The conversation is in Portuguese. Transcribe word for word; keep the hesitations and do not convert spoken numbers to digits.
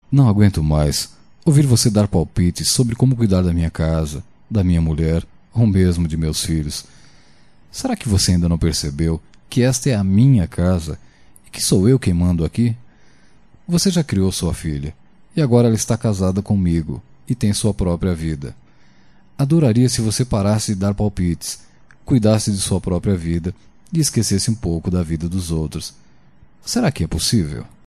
Não aguento mais ouvir você dar palpites sobre como cuidar da minha casa, da minha mulher, ou mesmo de meus filhos. Será que você ainda não percebeu que esta é a minha casa e que sou eu quem mando aqui? Você já criou sua filha, e agora ela está casada comigo e tem sua própria vida. Adoraria se você parasse de dar palpites, cuidasse de sua própria vida e esquecesse um pouco da vida dos outros. Será que é possível?